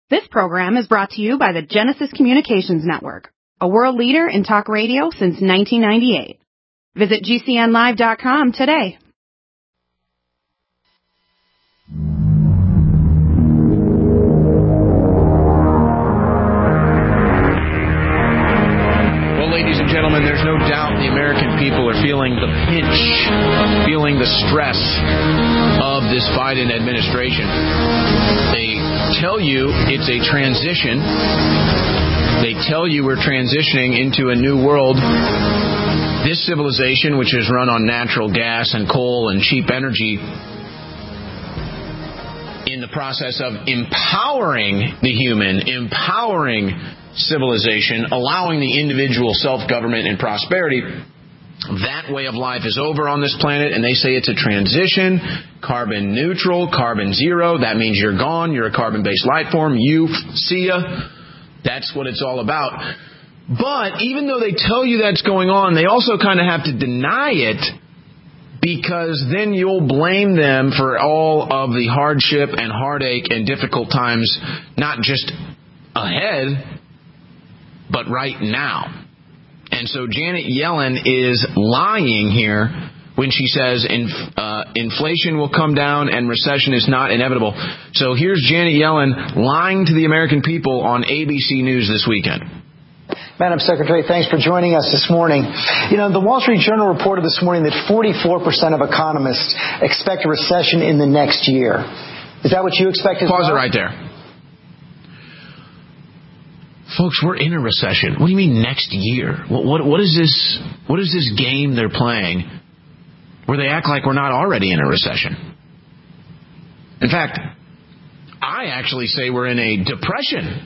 This program is brought to you by the Genesis Communications Network, a world leader in talk radio since 1998. Visit GCNlive.com today. Well, ladies and gentlemen, there's no doubt the American people are feeling the pinch, feeling the stress of this Biden administration. They tell you it's a transition. They tell you we're transitioning into a new world. This civilization, which is run on natural gas and coal and cheap energy, in the process of empowering the human, empowering civilization, allowing the individual self-government and prosperity, that way of life is over on this planet, and they say it's a transition, carbon neutral, carbon zero. That means you're gone. You're a carbon-based life form. You see ya. That's what it's all about. But even though they tell you that's going on, they also kind of have to deny it, because then you'll blame them for all of the hardship and heartache and difficult times, not just ahead, but right now. And so Janet Yellen is lying here when she says inflation will come down and recession is not inevitable. So here's Janet Yellen lying to the American people on ABC News this weekend. Madam Secretary, thanks for joining us this morning. You know, the Wall Street Journal reported this morning that 44% of economists expect a recession in the next year. Is that what you expect as well? Pause it right there. Folks, we're in a recession. What do you mean next year? What is this? What is this game they're playing where they act like we're not already in a recession? In fact, I actually say we're in a depression,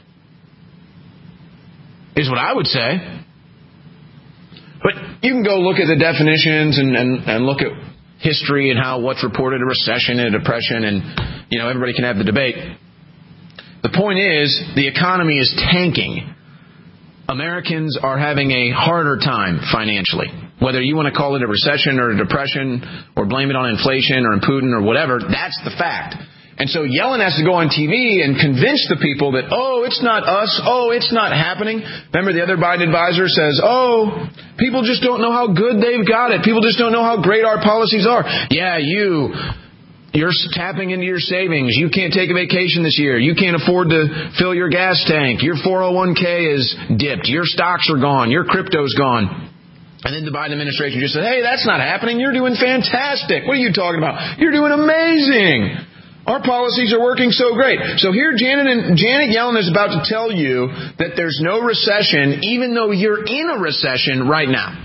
is what I would say. But you can go look at the definitions and look at history and how what's reported a recession and a depression, and you know, everybody can have the debate. The point is, the economy is tanking. Americans are having a harder time financially. Whether you want to call it a recession or a depression or blame it on inflation or Putin or whatever, that's the fact. And so Yellen has to go on TV and convince the people that, oh, it's not us. Oh, it's not happening. Remember, the other Biden advisor says, oh, people just don't know how good they've got it. People just don't know how great our policies are. Yeah, You're tapping into your savings. You can't take a vacation this year. You can't afford to fill your gas tank. Your 401k is dipped. Your stocks are gone. Your crypto's gone. And then the Biden administration just said, hey, that's not happening. You're doing fantastic. What are you talking about? You're doing amazing. Our policies are working so great. So here Janet Yellen is about to tell you that there's no recession, even though you're in a recession right now.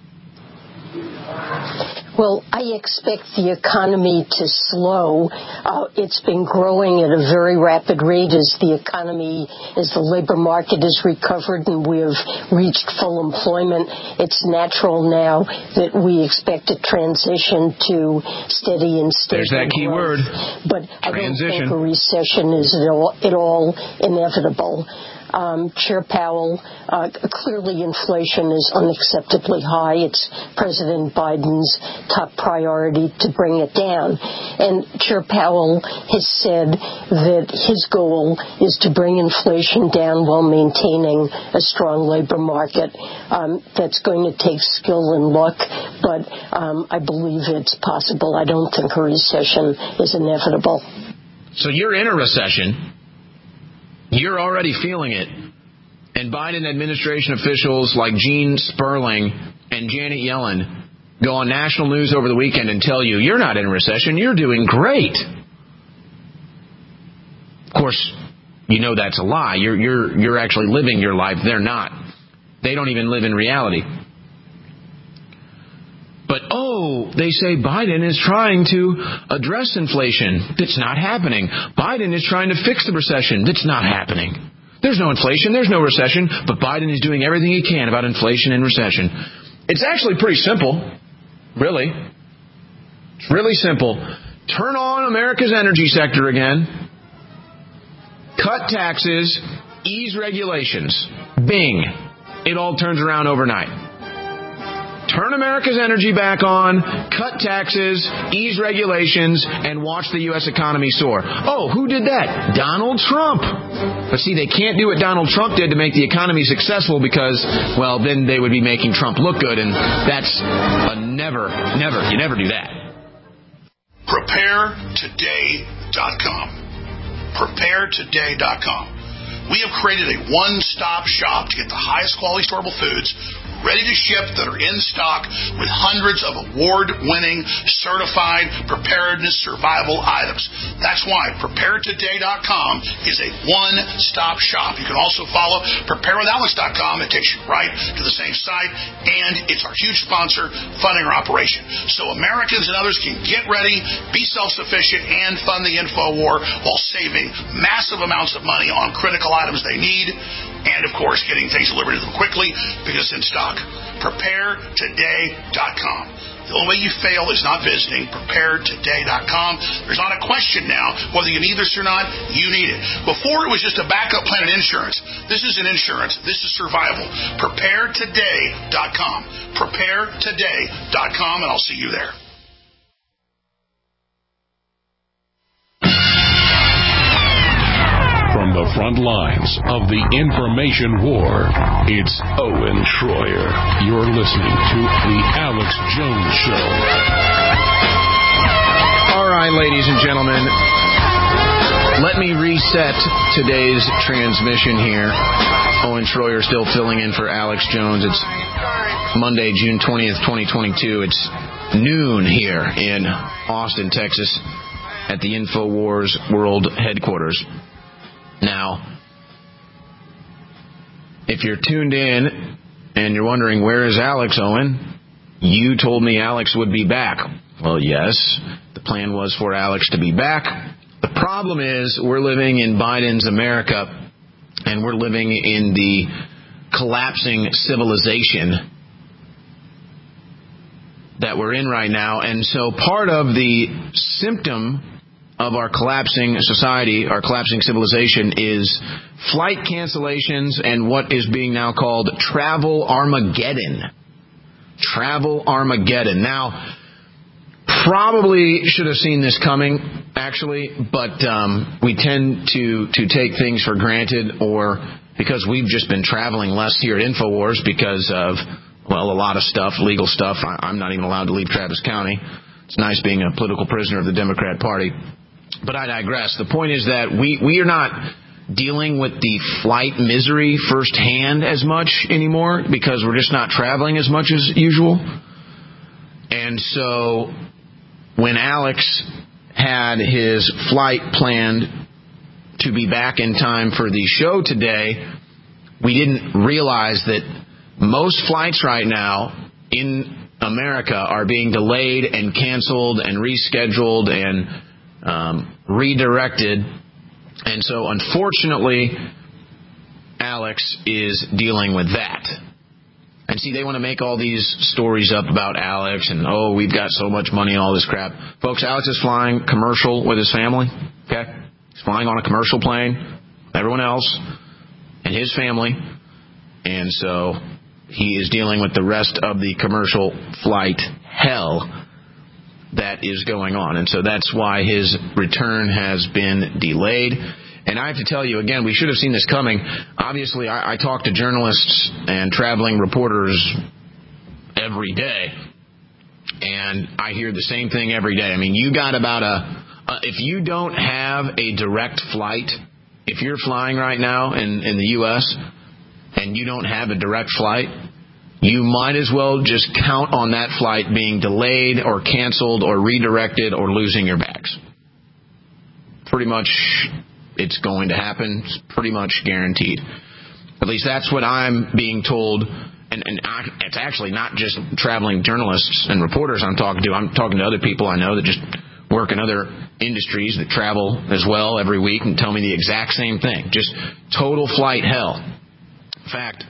Well, I expect the economy to slow. It's been growing at a very rapid rate as the labor market has recovered and we have reached full employment. It's natural now that we expect a transition to steady and stable. There's that key word. But transition. I don't think a recession is at all inevitable. Chair Powell, clearly inflation is unacceptably high. It's President Biden's top priority to bring it down. And Chair Powell has said that his goal is to bring inflation down while maintaining a strong labor market. That's going to take skill and luck, but I believe it's possible. I don't think a recession is inevitable. So you're in a recession. You're already feeling it. And Biden administration officials like Gene Sperling and Janet Yellen go on national news over the weekend and tell you, you're not in a recession, you're doing great. Of course, you know that's a lie. You're actually living your life. They're not. They don't even live in reality. But, they say Biden is trying to address inflation. That's not happening. Biden is trying to fix the recession. That's not happening. There's no inflation. There's no recession. But Biden is doing everything he can about inflation and recession. It's actually pretty simple. Really. It's really simple. Turn on America's energy sector again. Cut taxes. Ease regulations. Bing. It all turns around overnight. Turn America's energy back on, cut taxes, ease regulations, and watch the U.S. economy soar. Oh, who did that? Donald Trump. But see, they can't do what Donald Trump did to make the economy successful because, well, then they would be making Trump look good, and that's a never, you never do that. PrepareToday.com. PrepareToday.com. We have created a one-stop shop to get the highest quality storable foods ready to ship that are in stock with hundreds of award-winning, certified preparedness survival items. That's why PrepareToday.com is a one-stop shop. You can also follow PrepareWithAlex.com. It takes you right to the same site, and it's our huge sponsor funding our operation. So Americans and others can get ready, be self-sufficient, and fund the info war while saving massive amounts of money on critical items they need, and, of course, getting things delivered to them quickly because it's in stock. PrepareToday.com. The only way you fail is not visiting PrepareToday.com. There's not a question now whether you need this or not. You need it. Before, it was just a backup plan in insurance. This isn't insurance. This is survival. PrepareToday.com. PrepareToday.com, and I'll see you there. From the front lines of the information war, it's Owen Schroyer. You're listening to The Alex Jones Show. All right, ladies and gentlemen, let me reset today's transmission here. Owen Schroyer still filling in for Alex Jones. It's Monday, June 20th, 2022. It's noon here in Austin, Texas, at the InfoWars World Headquarters. Now, if you're tuned in and you're wondering, where is Alex, Owen? You told me Alex would be back. Well, yes, the plan was for Alex to be back. The problem is we're living in Biden's America, and we're living in the collapsing civilization that we're in right now. And so part of the symptom of our collapsing society, our collapsing civilization, is flight cancellations and what is being now called travel Armageddon. Travel Armageddon. Now, probably should have seen this coming, actually, but we tend to take things for granted, or because we've just been traveling less here at InfoWars because of, well, a lot of stuff, legal stuff. I'm not even allowed to leave Travis County. It's nice being a political prisoner of the Democrat Party. But I digress. The point is that we are not dealing with the flight misery firsthand as much anymore because we're just not traveling as much as usual. And so when Alex had his flight planned to be back in time for the show today, we didn't realize that most flights right now in America are being delayed and canceled and rescheduled and redirected. And so, unfortunately, Alex is dealing with that. And see, they want to make all these stories up about Alex and, oh, we've got so much money and all this crap. Folks, Alex is flying commercial with his family, okay? He's flying on a commercial plane, everyone else, and his family. And so he is dealing with the rest of the commercial flight hell that is going on. And so that's why his return has been delayed. And I have to tell you, again, we should have seen this coming. Obviously, I talk to journalists and traveling reporters every day, and I hear the same thing every day. I mean, you got about if you don't have a direct flight, if you're flying right now in the U.S. and you don't have a direct flight, you might as well just count on that flight being delayed or canceled or redirected or losing your bags. Pretty much it's going to happen. It's pretty much guaranteed. At least that's what I'm being told. And it's actually not just traveling journalists and reporters I'm talking to. I'm talking to other people I know that just work in other industries that travel as well every week and tell me the exact same thing. Just total flight hell. In fact,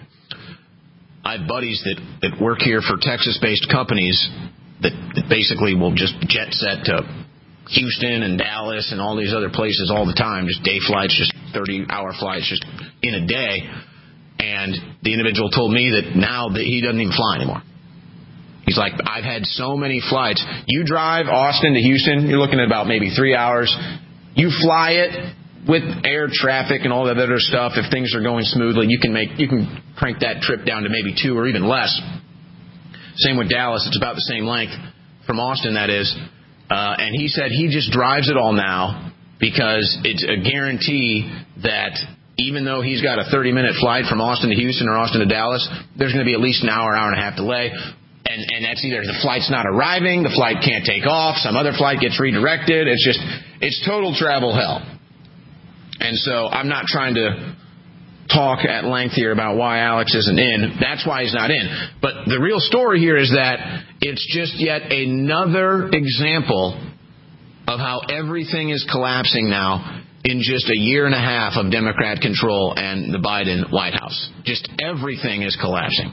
I have buddies that work here for Texas-based companies that basically will just jet set to Houston and Dallas and all these other places all the time, just day flights, just 30-hour flights just in a day. And the individual told me that now that he doesn't even fly anymore. He's like, I've had so many flights. You drive Austin to Houston, you're looking at about maybe 3 hours. You fly it, with air traffic and all that other stuff, if things are going smoothly, you can crank that trip down to maybe 2 or even less. Same with Dallas. It's about the same length from Austin, that is. And he said he just drives it all now because it's a guarantee that even though he's got a 30-minute flight from Austin to Houston or Austin to Dallas, there's going to be at least an hour and a half delay. And that's either the flight's not arriving, the flight can't take off, some other flight gets redirected. It's total travel hell. And so I'm not trying to talk at length here about why Alex isn't in. That's why he's not in. But the real story here is that it's just yet another example of how everything is collapsing now in just a year and a half of Democrat control and the Biden White House. Just everything is collapsing,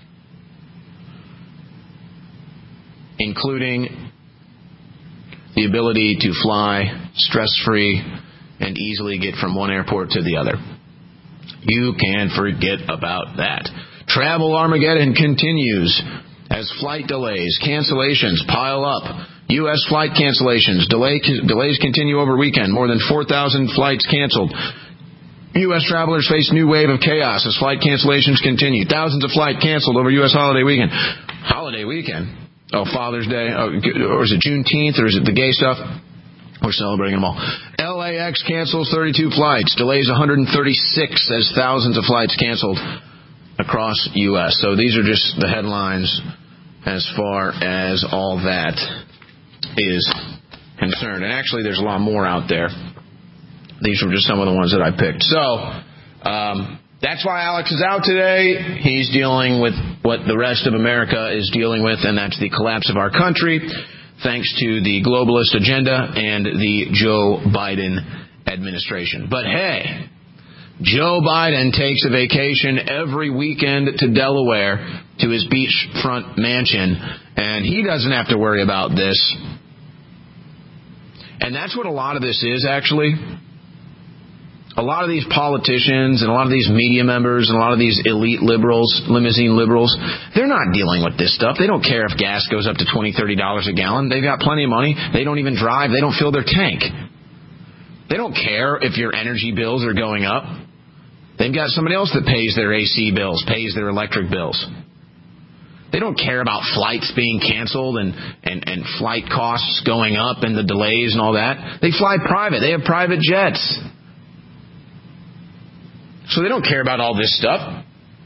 including the ability to fly stress-free and easily get from one airport to the other. You can forget about that. Travel Armageddon continues as flight delays, cancellations pile up. U.S. flight cancellations, delays continue over weekend. More than 4,000 flights canceled. U.S. travelers face new wave of chaos as flight cancellations continue. Thousands of flights canceled over U.S. holiday weekend. Holiday weekend? Oh, Father's Day? Or is it Juneteenth? Or is it the gay stuff? We're celebrating them all. LAX cancels 32 flights. Delays 136 as thousands of flights canceled across U.S. So these are just the headlines as far as all that is concerned. And actually, there's a lot more out there. These were just some of the ones that I picked. So that's why Alex is out today. He's dealing with what the rest of America is dealing with, and that's the collapse of our country, thanks to the globalist agenda and the Joe Biden administration. But hey, Joe Biden takes a vacation every weekend to Delaware to his beachfront mansion, and he doesn't have to worry about this. And that's what a lot of this is, actually. A lot of these politicians and a lot of these media members and a lot of these elite liberals, limousine liberals, they're not dealing with this stuff. They don't care if gas goes up to $20, $30 a gallon. They've got plenty of money. They don't even drive. They don't fill their tank. They don't care if your energy bills are going up. They've got somebody else that pays their AC bills, pays their electric bills. They don't care about flights being canceled and flight costs going up and the delays and all that. They fly private. They have private jets. So they don't care about all this stuff.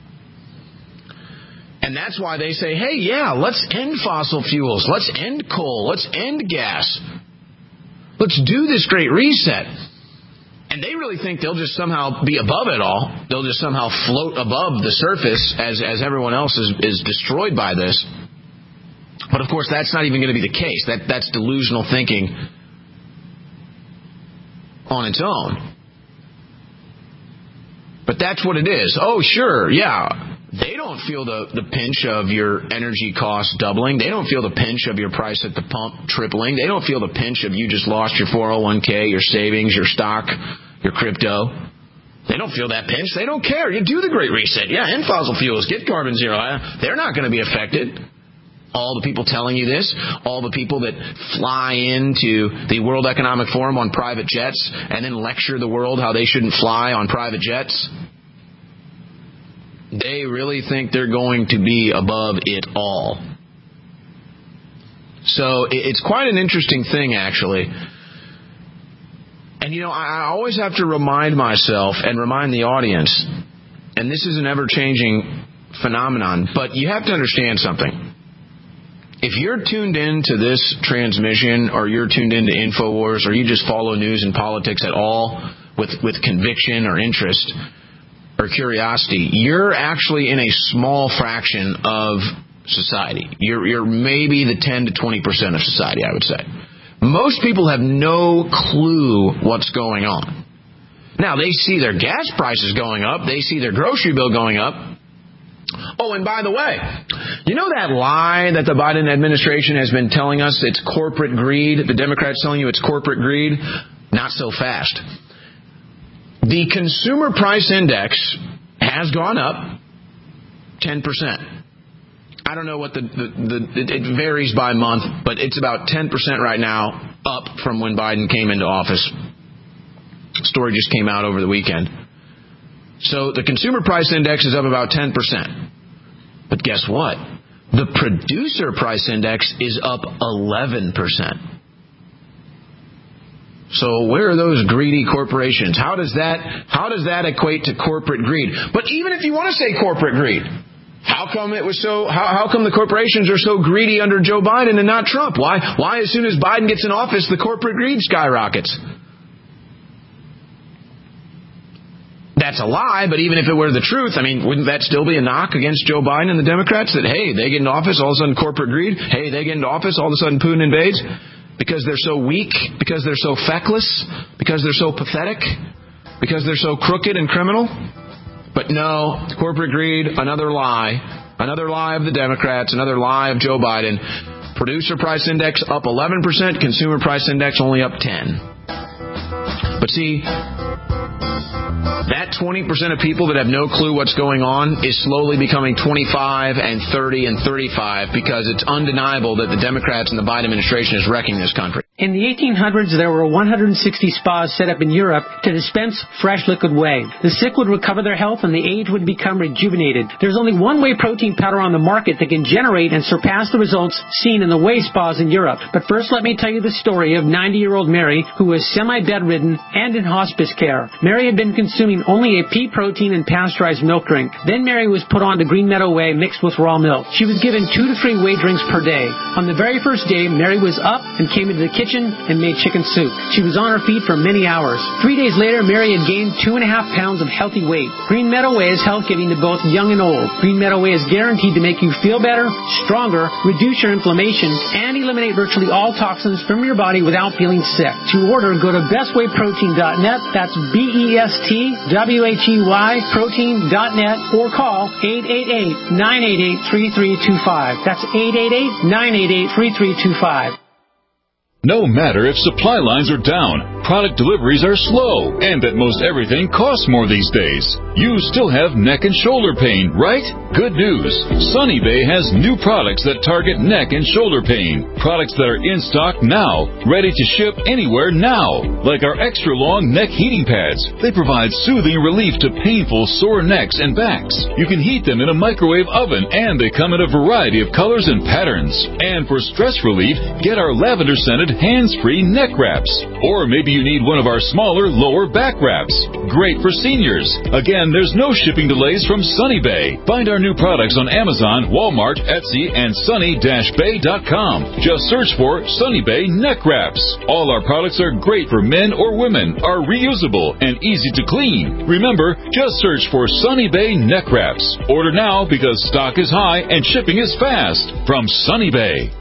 And that's why they say, hey, yeah, let's end fossil fuels. Let's end coal. Let's end gas. Let's do this great reset. And they really think they'll just somehow be above it all. They'll just somehow float above the surface as everyone else is destroyed by this. But, of course, that's not even going to be the case. That's delusional thinking on its own. But that's what it is. Oh, sure, yeah. They don't feel the pinch of your energy costs doubling. They don't feel the pinch of your price at the pump tripling. They don't feel the pinch of you just lost your 401k, your savings, your stock, your crypto. They don't feel that pinch. They don't care. You do the Great Reset. Yeah, end fossil fuels. Get carbon zero. They're not going to be affected. All the people telling you this, all the people that fly into the World Economic Forum on private jets and then lecture the world how they shouldn't fly on private jets, they really think they're going to be above it all. So it's quite an interesting thing, actually. And, I always have to remind myself and remind the audience, and this is an ever-changing phenomenon, but you have to understand something. If you're tuned in to this transmission, or you're tuned into InfoWars, or you just follow news and politics at all with conviction or interest or curiosity, you're actually in a small fraction of society. You're maybe the 10 to 20% of society, I would say. Most people have no clue what's going on. Now, they see their gas prices going up. They see their grocery bill going up. Oh, and by the way, you know that lie that the Biden administration has been telling us? It's corporate greed. The Democrats telling you it's corporate greed? Not so fast. The consumer price index has gone up 10%. I don't know what it varies by month, but it's about 10% right now up from when Biden came into office. Story just came out over the weekend. So the consumer price index is up about 10%. But guess what? The producer price index is up 11%. So where are those greedy corporations? How does that equate to corporate greed? But even if you want to say corporate greed, how come the corporations are so greedy under Joe Biden and not Trump? Why as soon as Biden gets in office, the corporate greed skyrockets? That's a lie, but even if it were the truth, wouldn't that still be a knock against Joe Biden and the Democrats that, hey, they get in office, all of a sudden corporate greed? Hey, they get into office, all of a sudden Putin invades? Because they're so weak? Because they're so feckless? Because they're so pathetic? Because they're so crooked and criminal? But no, corporate greed, another lie. Another lie of the Democrats, another lie of Joe Biden. Producer price index up 11%, consumer price index only up 10%. But see, that 20% of people that have no clue what's going on is slowly becoming 25 and 30 and 35 because it's undeniable that the Democrats and the Biden administration is wrecking this country. In the 1800s, there were 160 spas set up in Europe to dispense fresh liquid whey. The sick would recover their health and the aged would become rejuvenated. There's only one whey protein powder on the market that can generate and surpass the results seen in the whey spas in Europe. But first, let me tell you the story of 90-year-old Mary, who was semi-bedridden and in hospice care. Mary had been consuming only a pea protein and pasteurized milk drink. Then Mary was put on to Green Meadow Whey mixed with raw milk. She was given 2 to 3 whey drinks per day. On the very first day, Mary was up and came into the kitchen and made chicken soup. She was on her feet for many hours. 3 days later, Mary had gained 2.5 pounds of healthy weight. Green Meadow Whey is health-giving to both young and old. Green Meadow Whey is guaranteed to make you feel better, stronger, reduce your inflammation, and eliminate virtually all toxins from your body without feeling sick. To order, go to bestwayprotein.net. That's BESTWHEY protein.net or call 888-988-3325. That's 888-988-3325. No matter if supply lines are down, product deliveries are slow, and that most everything costs more these days, you still have neck and shoulder pain, right? Good news. Sunny Bay has new products that target neck and shoulder pain. Products that are in stock now, ready to ship anywhere now. Like our extra long neck heating pads. They provide soothing relief to painful sore necks and backs. You can heat them in a microwave oven, and they come in a variety of colors and patterns. And for stress relief, get our lavender scented hands-free neck wraps. Or maybe you need one of our smaller lower back wraps. Great for seniors. Again, there's no shipping delays from Sunny Bay. Find our new products on Amazon, Walmart, Etsy, and sunny-bay.com. Just search for Sunny Bay neck wraps. All our products are great for men or women, are reusable, and easy to clean. Remember, just search for Sunny Bay neck wraps. Order now because stock is high and shipping is fast. From Sunny Bay.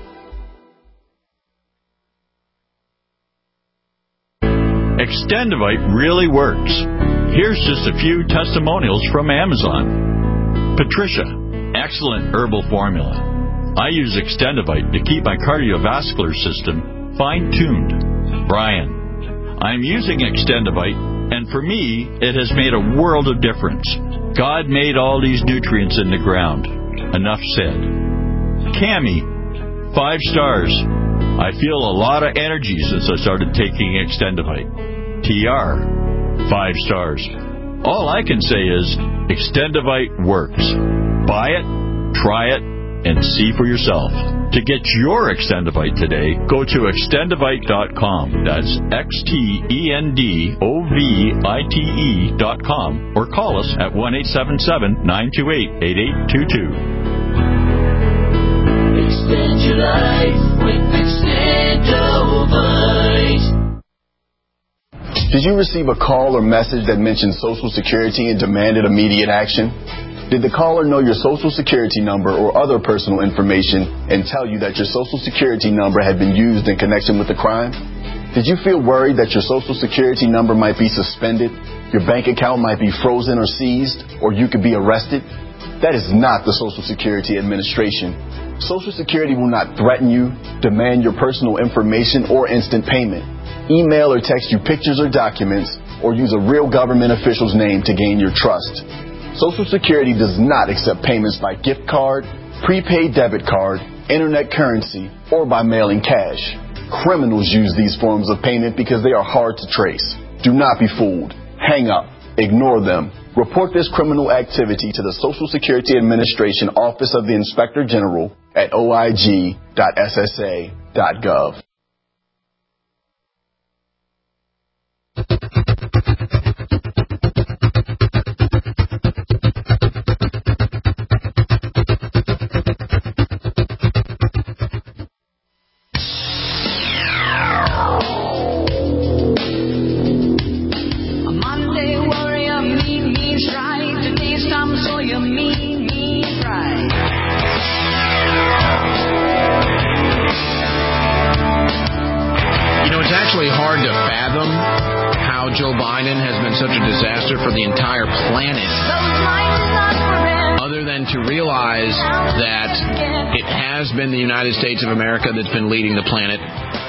Extendivite really works. Here's just a few testimonials from Amazon. Patricia, excellent herbal formula. I use Extendivite to keep my cardiovascular system fine-tuned. Brian, I'm using Extendivite, and for me, it has made a world of difference. God made all these nutrients in the ground. Enough said. Cammie, 5 stars. I feel a lot of energy since I started taking Extendivite. TR, 5 stars. All I can say is Extendivite works. Buy it, try it, and see for yourself. To get your Extendivite today, go to extendivite.com. That's XTENDOVITE.com or call us at 1-877-928-8822. Extend your life with Extendivite. Did you receive a call or message that mentioned Social Security and demanded immediate action? Did the caller know your Social Security number or other personal information and tell you that your Social Security number had been used in connection with the crime? Did you feel worried that your Social Security number might be suspended, your bank account might be frozen or seized, or you could be arrested? That is not the Social Security Administration. Social Security will not threaten you, demand your personal information, or instant payment, email or text you pictures or documents, or use a real government official's name to gain your trust. Social Security does not accept payments by gift card, prepaid debit card, internet currency, or by mailing cash. Criminals use these forms of payment because they are hard to trace. Do not be fooled. Hang up. Ignore them. Report this criminal activity to the Social Security Administration Office of the Inspector General at oig.ssa.gov. Hard to fathom how Joe Biden has been such a disaster for the entire planet, other than to realize that it has been the United States of America that's been leading the planet.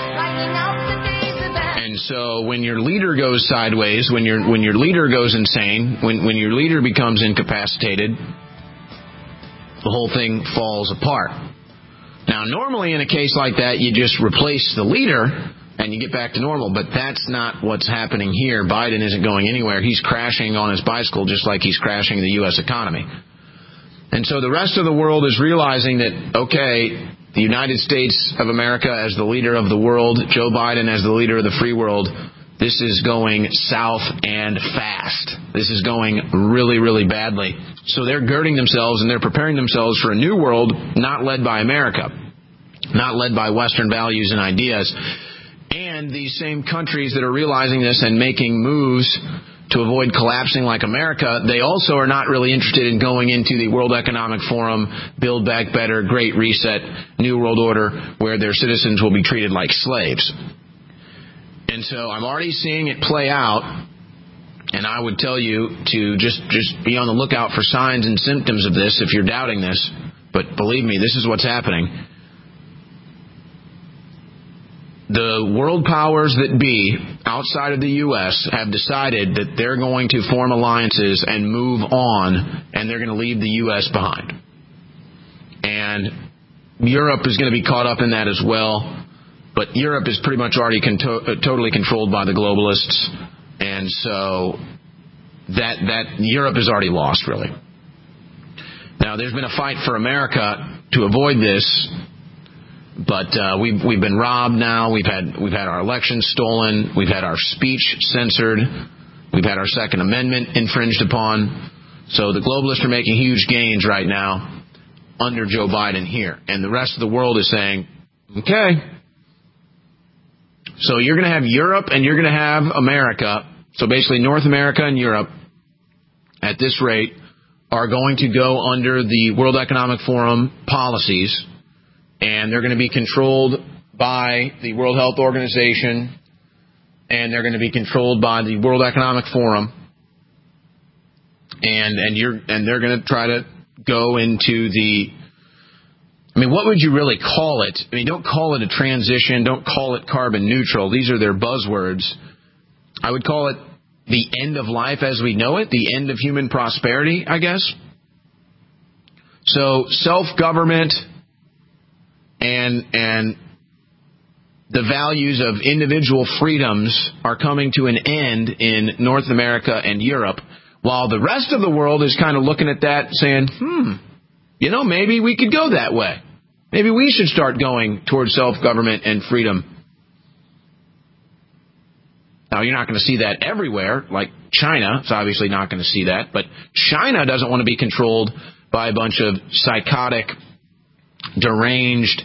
And so when your leader goes sideways, when your leader goes insane, when your leader becomes incapacitated, the whole thing falls apart. Now, normally in a case like that, you just replace the leader and you get back to normal, but that's not what's happening here. Biden isn't going anywhere. He's crashing on his bicycle just like he's crashing the U.S. economy. And so the rest of the world is realizing that, okay, the United States of America as the leader of the world, Joe Biden as the leader of the free world, this is going south and fast. This is going really, really badly. So they're girding themselves and they're preparing themselves for a new world not led by America, not led by Western values and ideas. And these same countries that are realizing this and making moves to avoid collapsing like America, they also are not really interested in going into the World Economic Forum, Build Back Better, Great Reset, New World Order, where their citizens will be treated like slaves. And so I'm already seeing it play out, and I would tell you to just be on the lookout for signs and symptoms of this if you're doubting this. But believe me, this is what's happening. The world powers that be outside of the U.S. have decided that they're going to form alliances and move on, and they're going to leave the U.S. behind. And Europe is going to be caught up in that as well. But Europe is pretty much already totally controlled by the globalists. And so that Europe is already lost, really. Now, there's been a fight for America to avoid this. But we've been robbed now. We've had our elections stolen. We've had our speech censored. We've had our Second Amendment infringed upon. So the globalists are making huge gains right now under Joe Biden here. And the rest of the world is saying, okay. So you're going to have Europe and you're going to have America. So basically North America and Europe at this rate are going to go under the World Economic Forum policies. And they're going to be controlled by the World Health Organization, and they're going to be controlled by the World Economic Forum, and they're going to try to go into the. I mean, what would you really call it? I mean, don't call it a transition. Don't call it carbon neutral. These are their buzzwords. I would call it the end of life as we know it, the end of human prosperity, I guess. So self-government. And the values of individual freedoms are coming to an end in North America and Europe, while the rest of the world is kind of looking at that saying, maybe we could go that way. Maybe we should start going towards self-government and freedom. Now, you're not going to see that everywhere, like China is obviously not going to see that, but China doesn't want to be controlled by a bunch of psychotic, deranged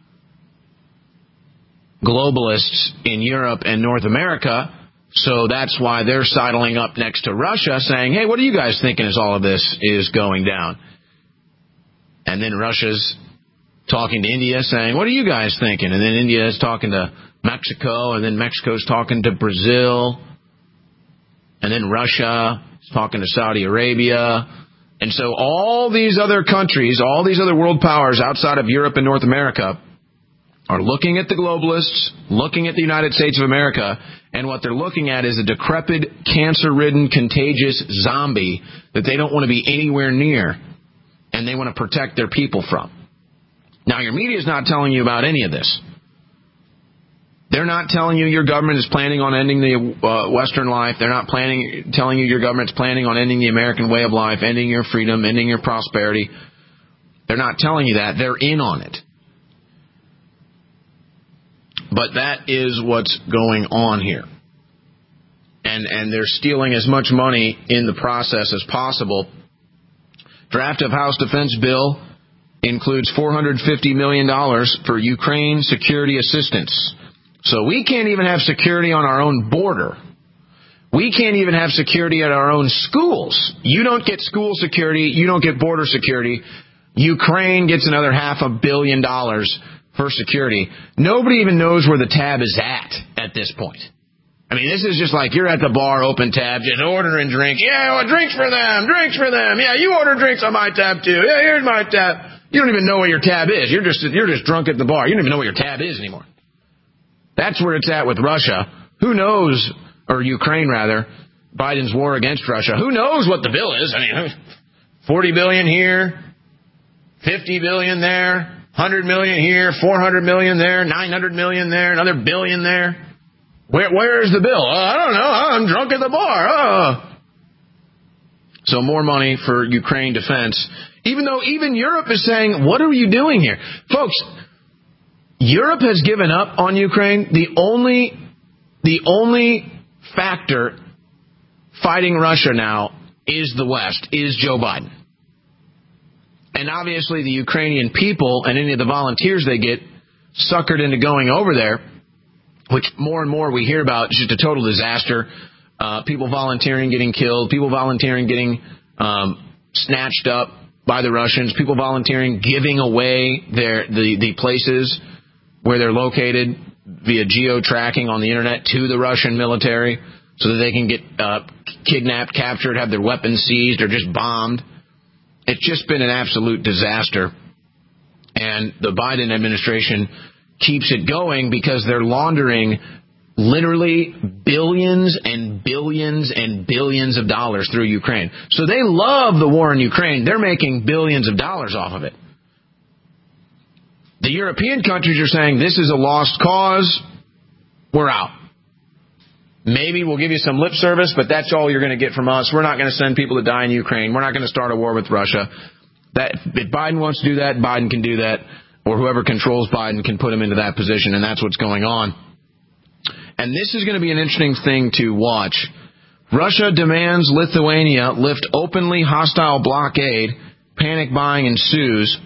globalists in Europe and North America, so that's why they're sidling up next to Russia saying, hey, what are you guys thinking as all of this is going down? And then Russia's talking to India saying, what are you guys thinking? And then India is talking to Mexico, and then Mexico's talking to Brazil, and then Russia is talking to Saudi Arabia. And so all these other countries, all these other world powers outside of Europe and North America are looking at the globalists, looking at the United States of America, and what they're looking at is a decrepit, cancer-ridden, contagious zombie that they don't want to be anywhere near, and they want to protect their people from. Now, your media is not telling you about any of this. They're not telling you your government is planning on ending the Western life. They're not telling you your government's planning on ending the American way of life, ending your freedom, ending your prosperity. They're not telling you that. They're in on it. But that is what's going on here. And they're stealing as much money in the process as possible. Draft of House Defense Bill includes $450 million for Ukraine security assistance. So we can't even have security on our own border. We can't even have security at our own schools. You don't get school security. You don't get border security. Ukraine gets another $500 million for security. Nobody even knows where the tab is at this point. I mean, this is just like you're at the bar, open tab, just ordering drinks. Yeah, well, drinks for them. Yeah, you order drinks on my tab too. Yeah, here's my tab. You don't even know where your tab is. You're just drunk at the bar. You don't even know what your tab is anymore. That's where it's at with Russia. Who knows, or Ukraine rather, Biden's war against Russia. Who knows what the bill is? I mean, $40 billion here, $50 billion there, $100 million here, $400 million there, $900 million there, another billion there. Where's the bill? I don't know. I'm drunk at the bar. So more money for Ukraine defense. Even though even Europe is saying, what are you doing here? Folks, Europe has given up on Ukraine. The only factor fighting Russia now is the West, is Joe Biden. And obviously the Ukrainian people and any of the volunteers they get suckered into going over there, which more and more we hear about, is just a total disaster. People volunteering getting killed, people volunteering getting snatched up by the Russians, people volunteering giving away the places where they're located via geo-tracking on the internet to the Russian military so that they can get kidnapped, captured, have their weapons seized, or just bombed. It's just been an absolute disaster. And the Biden administration keeps it going because they're laundering literally billions and billions and billions of dollars through Ukraine. So they love the war in Ukraine. They're making billions of dollars off of it. The European countries are saying this is a lost cause. We're out. Maybe we'll give you some lip service, but that's all you're going to get from us. We're not going to send people to die in Ukraine. We're not going to start a war with Russia. If Biden wants to do that, Biden can do that. Or whoever controls Biden can put him into that position, and that's what's going on. And this is going to be an interesting thing to watch. Russia demands Lithuania lift openly hostile blockade. Panic buying ensues.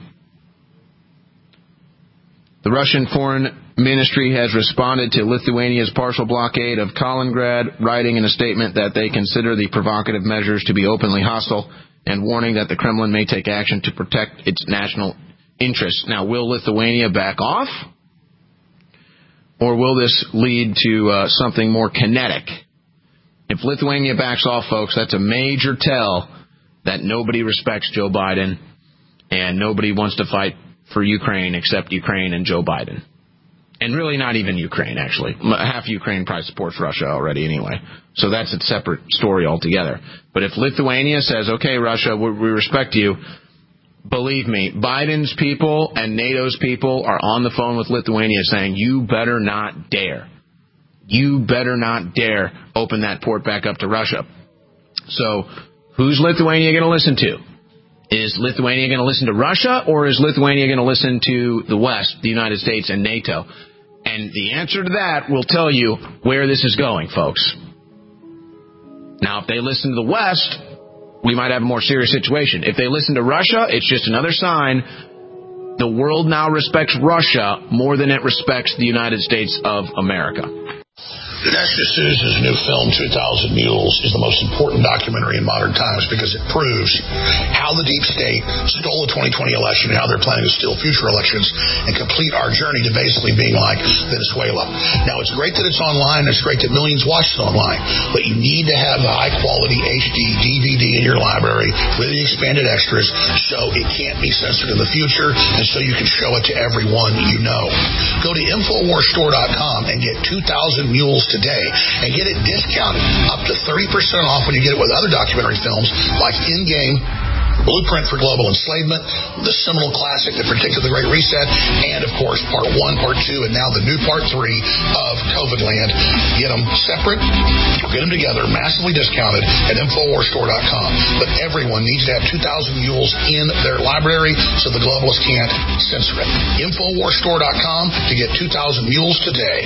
The Russian Foreign Ministry has responded to Lithuania's partial blockade of Kaliningrad, writing in a statement that they consider the provocative measures to be openly hostile and warning that the Kremlin may take action to protect its national interests. Now, will Lithuania back off? Or will this lead to something more kinetic? If Lithuania backs off, folks, that's a major tell that nobody respects Joe Biden and nobody wants to fight for Ukraine except Ukraine and Joe Biden. And really not even Ukraine, actually. Half Ukraine probably supports Russia already anyway. So that's a separate story altogether. But if Lithuania says, okay, Russia, we respect you, believe me, Biden's people and NATO's people are on the phone with Lithuania saying, you better not dare. You better not dare open that port back up to Russia. So who's Lithuania going to listen to? Is Lithuania going to listen to Russia, or is Lithuania going to listen to the West, the United States, and NATO? And the answer to that will tell you where this is going, folks. Now, if they listen to the West, we might have a more serious situation. If they listen to Russia, it's just another sign the world now respects Russia more than it respects the United States of America. Dinesh D'Souza's new film, 2,000 Mules, is the most important documentary in modern times because it proves how the deep state stole the 2020 election and how they're planning to steal future elections and complete our journey to basically being like Venezuela. Now, it's great that it's online. It's great that millions watch it online. But you need to have the high-quality HD DVD in your library with the expanded extras so it can't be censored in the future and so you can show it to everyone you know. Go to InfoWarsStore.com and get 2,000 Mules today and get it discounted up to 30% off when you get it with other documentary films like In Game, Blueprint for Global Enslavement, the seminal classic that predicted the Great Reset, and, of course, Part 1, Part 2, and now the new Part 3 of COVID Land. Get them separate or get them together, massively discounted at InfoWarsStore.com. But everyone needs to have 2,000 mules in their library so the globalists can't censor it. InfoWarsStore.com to get 2,000 mules today.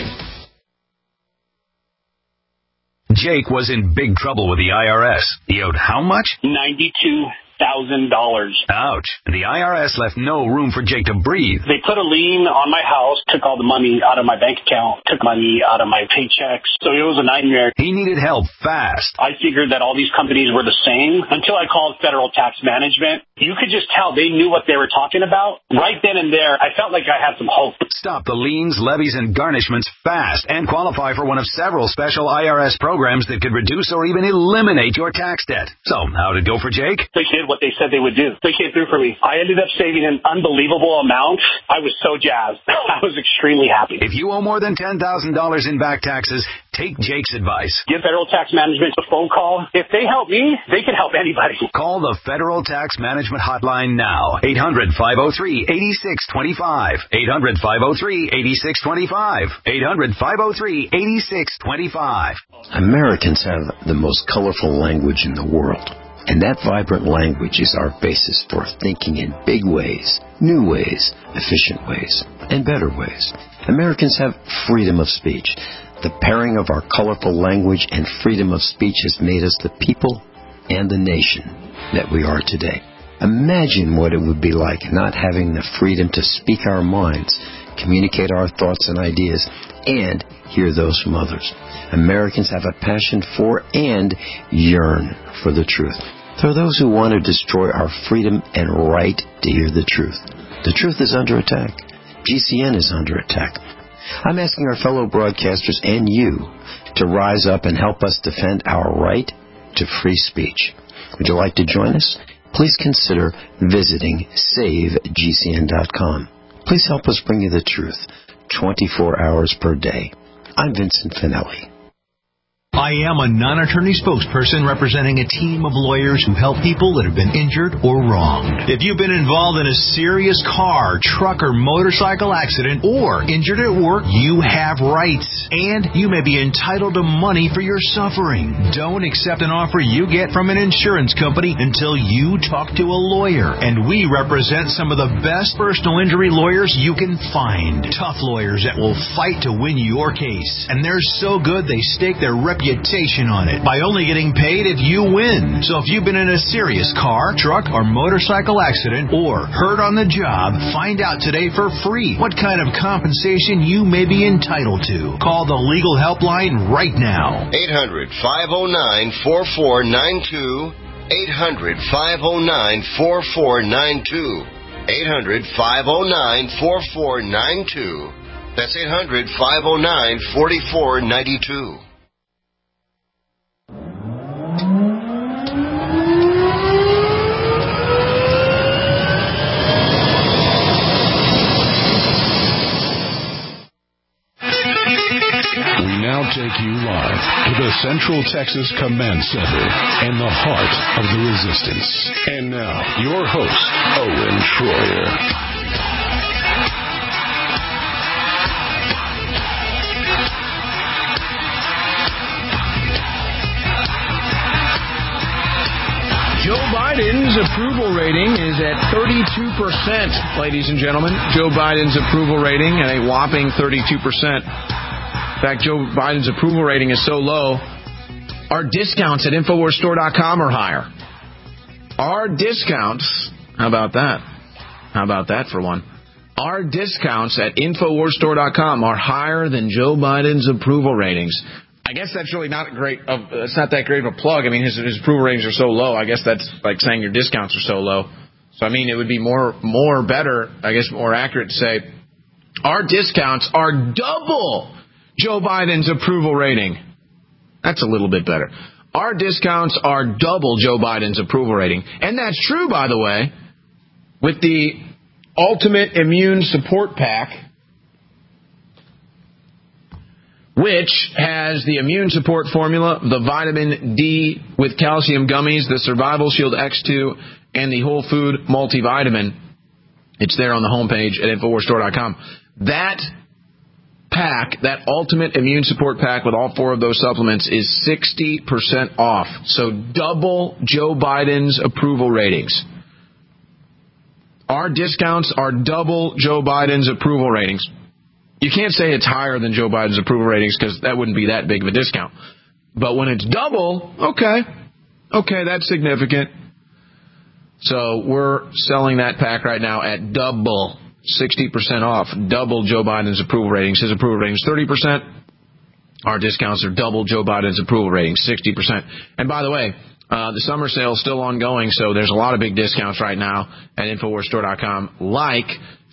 Jake was in big trouble with the IRS. He owed how much? $92,000. Ouch. The IRS left no room for Jake to breathe. They put a lien on my house, took all the money out of my bank account, took money out of my paychecks. So it was a nightmare. He needed help fast. I figured that all these companies were the same until I called Federal Tax Management. You could just tell they knew what they were talking about. Right then and there, I felt like I had some hope. Stop the liens, levies, and garnishments fast and qualify for one of several special IRS programs that could reduce or even eliminate your tax debt. So, how'd it go for Jake? They did what they said they would do. They came through for me. I ended up saving an unbelievable amount. I was so jazzed. I was extremely happy. If you owe more than $10,000 in back taxes, take Jake's advice. Give Federal Tax Management a phone call. If they help me, they can help anybody. Call the Federal Tax Management Hotline now. 800-503-8625. 800-503-8625. 800-503-8625. Americans have the most colorful language in the world. And that vibrant language is our basis for thinking in big ways, new ways, efficient ways, and better ways. Americans have freedom of speech. The pairing of our colorful language and freedom of speech has made us the people and the nation that we are today. Imagine what it would be like not having the freedom to speak our minds, communicate our thoughts and ideas, and hear those from others. Americans have a passion for and yearn for the truth. There are those who want to destroy our freedom and right to hear the truth. The truth is under attack. GCN is under attack. I'm asking our fellow broadcasters and you to rise up and help us defend our right to free speech. Would you like to join us? Please consider visiting SaveGCN.com. Please help us bring you the truth 24 hours per day. I'm Vincent Finelli. I am a non-attorney spokesperson representing a team of lawyers who help people that have been injured or wronged. If you've been involved in a serious car, truck, or motorcycle accident or injured at work, you have rights, and you may be entitled to money for your suffering. Don't accept an offer you get from an insurance company until you talk to a lawyer, and we represent some of the best personal injury lawyers you can find. Tough lawyers that will fight to win your case, and they're so good they stake their reputation on it by only getting paid if you win. So if you've been in a serious car, truck, or motorcycle accident or hurt on the job, find out today for free what kind of compensation you may be entitled to. Call the legal helpline right now. 800-509-4492. 800-509-4492. 800-509-4492. That's 800-509-4492. We now take you live to the Central Texas Command Center and the heart of the resistance. And now, your host, Owen Schroyer. Joe Biden's approval rating is at 32%, ladies and gentlemen. Joe Biden's approval rating at a whopping 32%. In fact, Joe Biden's approval rating is so low, our discounts at InfoWarsStore.com are higher. Our discounts, how about that? How about that for one? Our discounts at InfoWarsStore.com are higher than Joe Biden's approval ratings. I guess that's really not great. It's not that great of a plug. I mean, his approval ratings are so low. I guess that's like saying your discounts are so low. So, I mean, it would be more better, I guess more accurate to say, our discounts are double Joe Biden's approval rating. That's a little bit better. Our discounts are double Joe Biden's approval rating. And that's true, by the way, with the Ultimate Immune Support Pack, which has the immune support formula, the vitamin D with calcium gummies, the Survival Shield X2, and the Whole Food multivitamin. It's there on the homepage at InfoWarsStore.com. That pack, that ultimate immune support pack with all 4 of those supplements is 60% off. So double Joe Biden's approval ratings. Our discounts are double Joe Biden's approval ratings. You can't say it's higher than Joe Biden's approval ratings because that wouldn't be that big of a discount. But when it's double, okay, that's significant. So we're selling that pack right now at double, 60% off, double Joe Biden's approval ratings. His approval rating is 30%. Our discounts are double Joe Biden's approval rating, 60%. And by the way, the summer sale is still ongoing, so there's a lot of big discounts right now at InfoWarsStore.com, like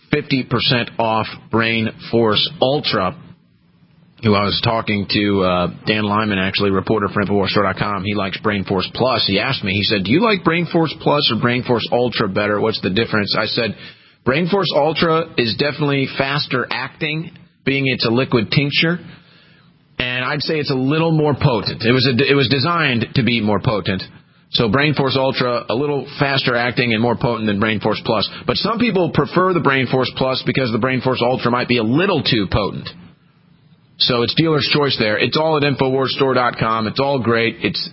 50% off Brain Force Ultra, who I was talking to, Dan Lyman, actually, reporter for InfoWarsStore.com. He likes Brain Force Plus. He asked me, he said, do you like Brain Force Plus or Brain Force Ultra better? What's the difference? I said, Brain Force Ultra is definitely faster acting, being it's a liquid tincture. And I'd say it's a little more potent. It was designed to be more potent. So Brain Force Ultra, a little faster acting and more potent than Brain Force Plus. But some people prefer the Brain Force Plus because the Brain Force Ultra might be a little too potent. So it's dealer's choice there. It's all at InfoWarsStore.com. It's all great. It's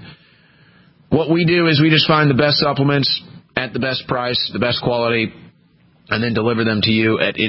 what we do is we just find the best supplements at the best price, the best quality, and then deliver them to you at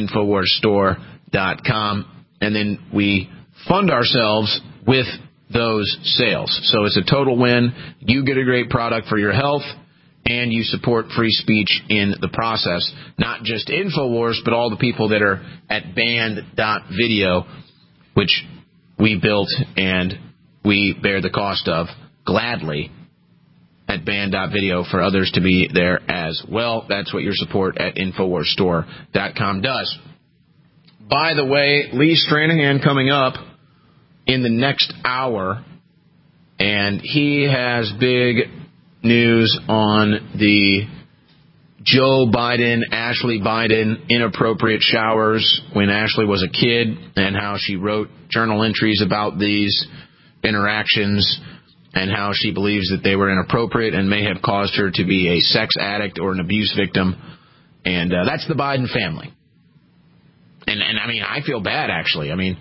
InfoWarsStore.com. And then we fund ourselves with those sales. So it's a total win. You get a great product for your health, and you support free speech in the process. Not just InfoWars, but all the people that are at Band.video, which we built and we bear the cost of gladly at Band.video for others to be there as well. That's what your support at InfoWarsStore.com does. By the way, Lee Stranahan coming up in the next hour, and he has big news on the Joe Biden, Ashley Biden inappropriate showers when Ashley was a kid, and how she wrote journal entries about these interactions and how she believes that they were inappropriate and may have caused her to be a sex addict or an abuse victim. And that's the Biden family. And I mean, I feel bad, actually. I mean,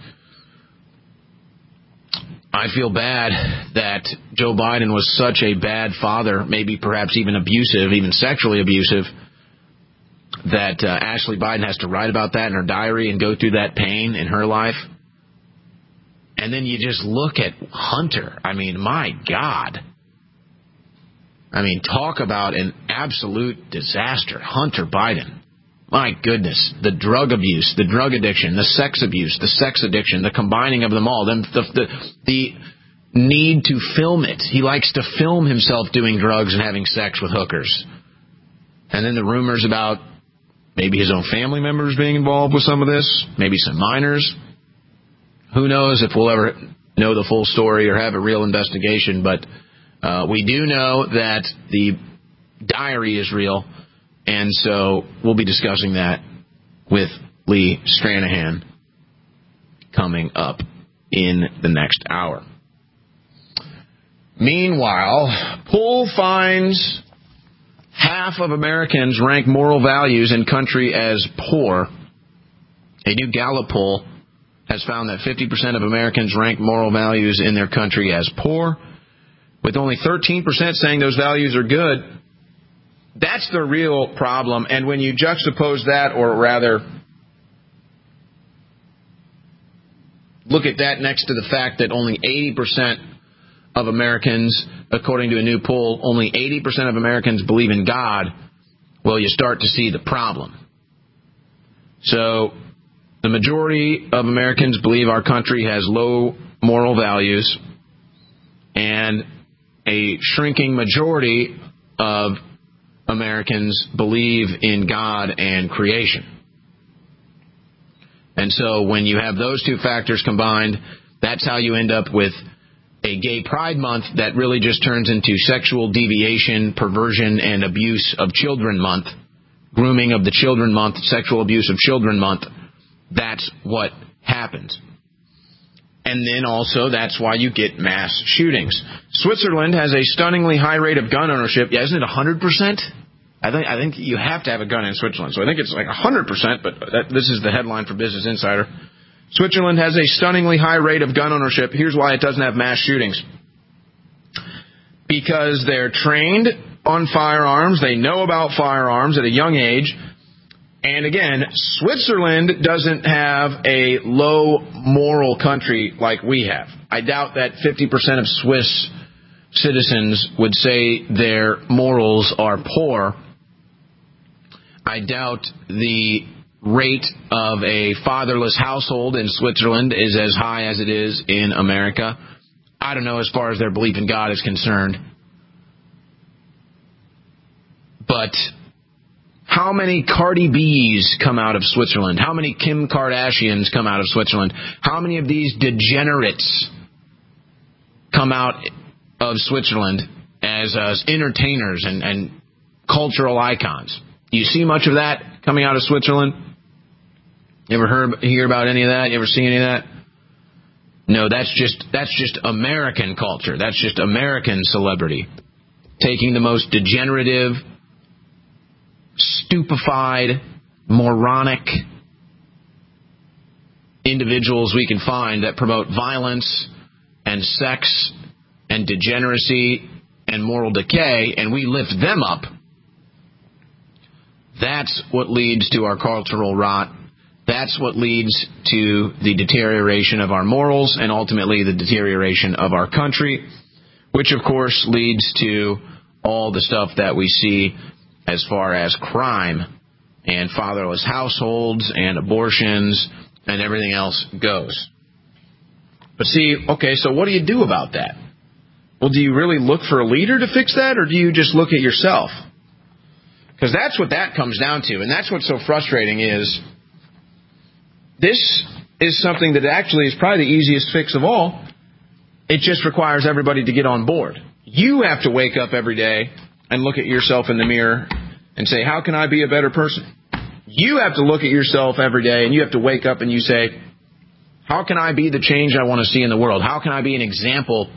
I feel bad that Joe Biden was such a bad father, maybe perhaps even abusive, even sexually abusive, that Ashley Biden has to write about that in her diary and go through that pain in her life. And then you just look at Hunter. I mean, my God. I mean, talk about an absolute disaster. Hunter Biden. My goodness, the drug abuse, the drug addiction, the sex abuse, the sex addiction, the combining of them all, the need to film it. He likes to film himself doing drugs and having sex with hookers. And then the rumors about maybe his own family members being involved with some of this, maybe some minors. Who knows if we'll ever know the full story or have a real investigation, but we do know that the diary is real. And so we'll be discussing that with Lee Stranahan coming up in the next hour. Meanwhile, poll finds half of Americans rank moral values in country as poor. A new Gallup poll has found that 50% of Americans rank moral values in their country as poor, with only 13% saying those values are good. That's the real problem. And when you juxtapose that, or rather look at that next to the fact that only 80% of Americans, according to a new poll, only 80% of Americans believe in God, well, you start to see the problem. So the majority of Americans believe our country has low moral values, and a shrinking majority of Americans believe in God and creation. And so when you have those two factors combined, that's how you end up with a gay pride month that really just turns into sexual deviation, perversion, and abuse of children month, grooming of the children month, sexual abuse of children month. That's what happens. And then also that's why you get mass shootings. Switzerland has a stunningly high rate of gun ownership. Yeah, isn't it 100%? I think you have to have a gun in Switzerland. So I think it's like 100%, but this is the headline for Business Insider. Switzerland has a stunningly high rate of gun ownership. Here's why it doesn't have mass shootings. Because they're trained on firearms. They know about firearms at a young age. And again, Switzerland doesn't have a low moral country like we have. I doubt that 50% of Swiss citizens would say their morals are poor. I doubt the rate of a fatherless household in Switzerland is as high as it is in America. I don't know as far as their belief in God is concerned. But how many Cardi B's come out of Switzerland? How many Kim Kardashians come out of Switzerland? How many of these degenerates come out of Switzerland as entertainers and cultural icons? Do you see much of that coming out of Switzerland? You ever hear about any of that? You ever see any of that? No, that's just American culture. That's just American celebrity. Taking the most degenerative, stupefied, moronic individuals we can find that promote violence and sex and degeneracy and moral decay, and we lift them up. That's what leads to our cultural rot. That's what leads to the deterioration of our morals and ultimately the deterioration of our country, which of course leads to all the stuff that we see as far as crime and fatherless households and abortions and everything else goes. But see, okay, so what do you do about that? Well, do you really look for a leader to fix that, or do you just look at yourself? Because that's what that comes down to, and that's what's so frustrating is this is something that actually is probably the easiest fix of all. It just requires everybody to get on board. You have to wake up every day and look at yourself in the mirror and say, how can I be a better person? You have to look at yourself every day and you have to wake up and you say, how can I be the change I want to see in the world? How can I be an example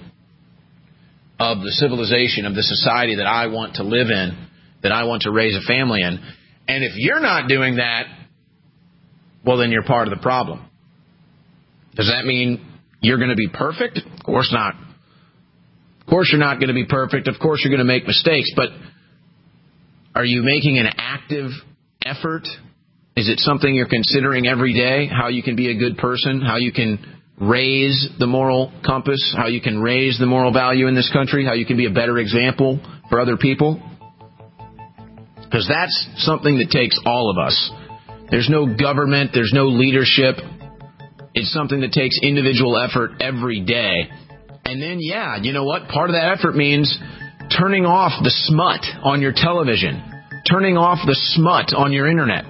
of the civilization, of the society that I want to live in, that I want to raise a family in? And if you're not doing that, well, then you're part of the problem. Does that mean you're going to be perfect? Of course not. Of course you're not going to be perfect. Of course you're going to make mistakes. But are you making an active effort? Is it something you're considering every day? How you can be a good person? How you can raise the moral compass? How you can raise the moral value in this country? How you can be a better example for other people? Because that's something that takes all of us. There's no government. There's no leadership. It's something that takes individual effort every day. And then, yeah, you know what? Part of that effort means turning off the smut on your television, turning off the smut on your internet,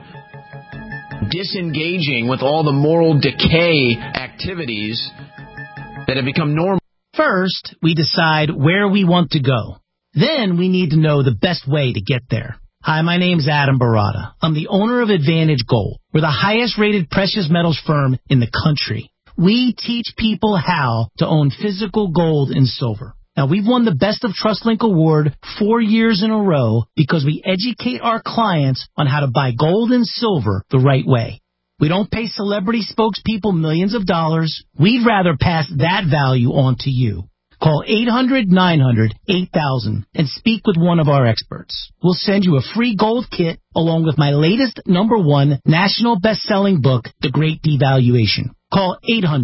disengaging with all the moral decay activities that have become normal. First, we decide where we want to go. Then we need to know the best way to get there. Hi, my name's Adam Barada. I'm the owner of Advantage Gold. We're the highest rated precious metals firm in the country. We teach people how to own physical gold and silver. Now, we've won the Best of TrustLink Award 4 years in a row because we educate our clients on how to buy gold and silver the right way. We don't pay celebrity spokespeople millions of dollars. We'd rather pass that value on to you. Call 800-900-8000 and speak with one of our experts. We'll send you a free gold kit along with my latest #1 national best-selling book, The Great Devaluation. Call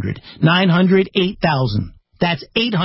800-900-8000. That's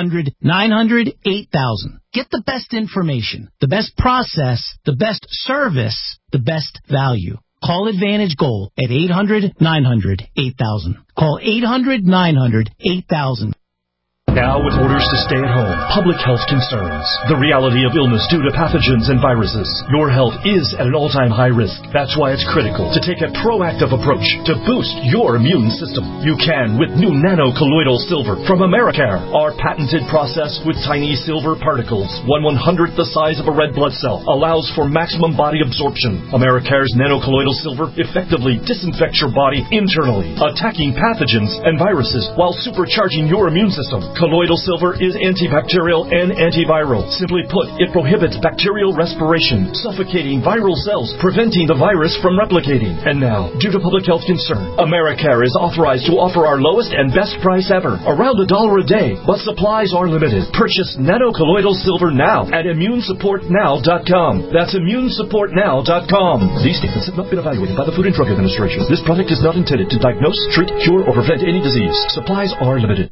800-900-8000. Get the best information, the best process, the best service, the best value. Call Advantage Gold at 800-900-8000. Call 800-900-8000. Now with orders to stay at home, public health concerns, the reality of illness due to pathogens and viruses, your health is at an all-time high risk. That's why it's critical to take a proactive approach to boost your immune system. You can with new nano-colloidal silver from Americare. Our patented process with tiny silver particles, 1/100th the size of a red blood cell, allows for maximum body absorption. Americare's nano-colloidal silver effectively disinfects your body internally, attacking pathogens and viruses while supercharging your immune system. Colloidal silver is antibacterial and antiviral. Simply put, it prohibits bacterial respiration, suffocating viral cells, preventing the virus from replicating. And now, due to public health concern, Americare is authorized to offer our lowest and best price ever, around $1 a day, but supplies are limited. Purchase nano-colloidal silver now at immunesupportnow.com. That's immunesupportnow.com. These statements have not been evaluated by the Food and Drug Administration. This product is not intended to diagnose, treat, cure, or prevent any disease. Supplies are limited.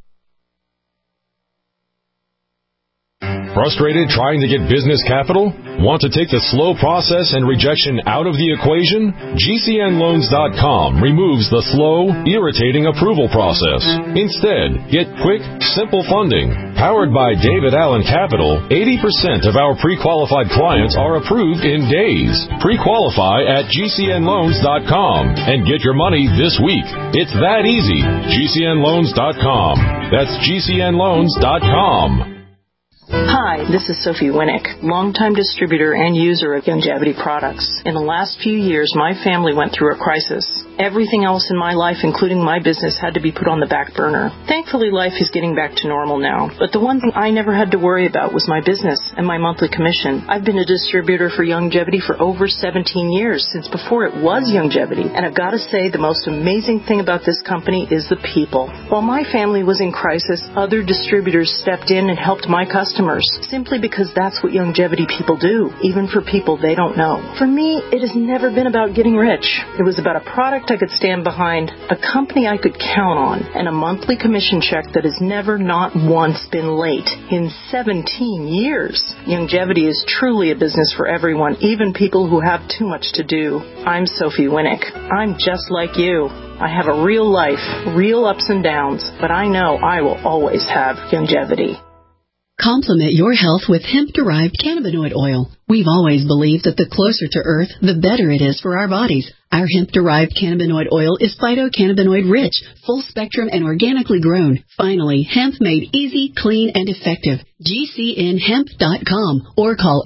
Frustrated trying to get business capital? Want to take the slow process and rejection out of the equation? GCNloans.com removes the slow, irritating approval process. Instead, get quick, simple funding. Powered by David Allen Capital, 80% of our pre-qualified clients are approved in days. Pre-qualify at GCNloans.com and get your money this week. It's that easy. GCNloans.com. That's GCNloans.com. Hi, this is Sophie Winnick, longtime distributor and user of Youngevity products. In the last few years, my family went through a crisis. Everything else in my life, including my business, had to be put on the back burner. Thankfully, life is getting back to normal now. But the one thing I never had to worry about was my business and my monthly commission. I've been a distributor for Youngevity for over 17 years, since before it was Youngevity. And I've got to say, the most amazing thing about this company is the people. While my family was in crisis, other distributors stepped in and helped my customers, simply because that's what Youngevity people do, even for people they don't know. For me, it has never been about getting rich. It was about a product I could stand behind, a company I could count on, and a monthly commission check that has never, not once, been late in 17 years. Youngevity is truly a business for everyone, even people who have too much to do. I'm Sophie Winnick. I'm just like you. I have a real life, real ups and downs, but I know I will always have Youngevity. Complement your health with hemp-derived cannabinoid oil. We've always believed that the closer to Earth, the better it is for our bodies. Our hemp-derived cannabinoid oil is phytocannabinoid-rich, full-spectrum, and organically grown. Finally, hemp made easy, clean, and effective. GCNhemp.com or call